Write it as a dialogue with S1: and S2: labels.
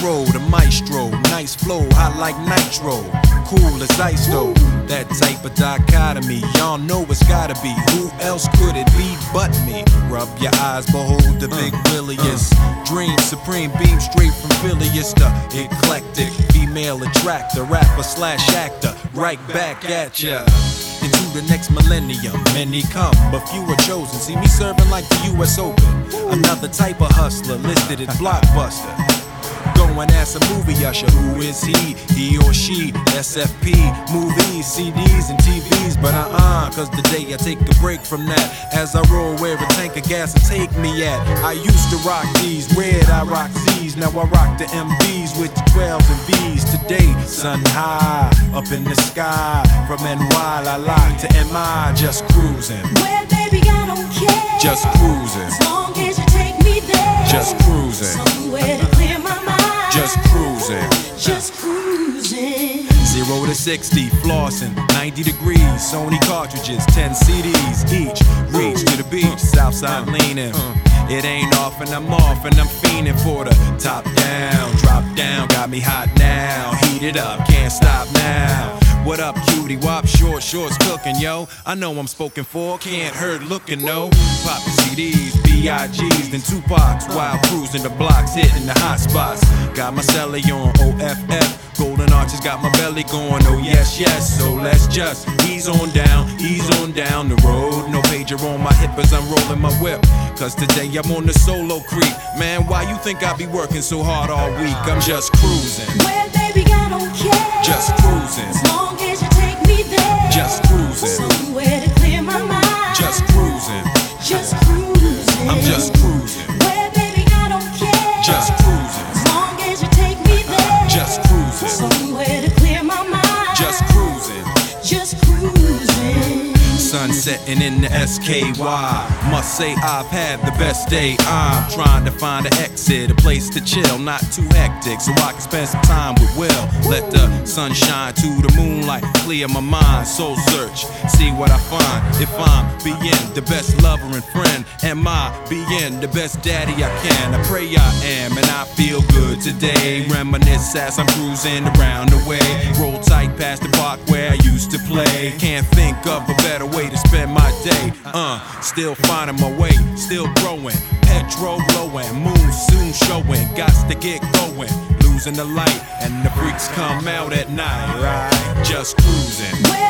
S1: Pro, the maestro, nice flow, hot like nitro, cool as ice though. That type of dichotomy, y'all know it's gotta be. Who else could it be but me? Rub your eyes, behold the big williest. Dream supreme, beam straight from Phileas, the eclectic female attractor, rapper slash actor, right back at ya. Into the next millennium, many come, but few are chosen. See me serving like the US Open. Another type of hustler listed as blockbuster. Go and ask a movie usher, who is he? He or she, SFP, movies, CDs, and TVs. But cause today I take a break from that. As I roll where a tank of gas will take me at. I used to rock these, red I rock Z's. Now I rock the MVs with the 12s and V's. Today, sun high, up in the sky. From NY, la la to MI, just cruising.
S2: Well, baby, I don't care.
S1: Just cruising.
S2: As long as you take me there.
S1: Just cruising.
S2: Somewhere to clear my mind.
S1: Just cruising.
S2: Just cruising.
S1: 0 to 60, flossing, 90 degrees, Sony cartridges, 10 CDs each. Reach to the beach, Southside leaning. It ain't off and I'm off and I'm fiending for the top down, drop down, got me hot now. Heat it up, can't stop now. What up, cutie? Wop, shorts cooking, yo. I know I'm spoken for, can't hurt looking, no. Poppin' CDs, B.I.G's, then Tupac's while cruising the blocks, hitting the hot spots. Got my celly on OFF, golden arches got my belly going, oh yes, yes. So let's just ease on down the road. No pager on my hip as I'm rolling my whip. Cause today I'm on the solo creep. Man, why you think I be working so hard all week? I'm just cruising.
S2: Well, baby, I don't care.
S1: Just cruising.
S2: As long as you take me there.
S1: Just cruising.
S2: Somewhere to clear my mind.
S1: Just cruising.
S2: Just cruising.
S1: I'm just cruising.
S2: Well, baby, I don't care.
S1: Just cruising.
S2: As long as you take me there.
S1: Just cruising.
S2: Somewhere to clear my mind.
S1: Just cruising.
S2: Just cruising.
S1: Sun setting in the SKY. Must say I've had the best day. I'm trying to find an exit, a place to chill, not too hectic, so I can spend some time with Will. Let the sun shine to the moonlight, clear my mind, soul search, see what I find. If I'm being the best lover and friend, am I being the best daddy I can? I pray I am, and I feel good today. Reminisce as I'm cruising around the way. Roll tight past the park where I used to play. Can't think of a better way to spend my day. Still finding my way, still growing. Petrol blowing, moon soon showing. Gots to get going, losing the light, and the freaks come out at night. Right, just cruising.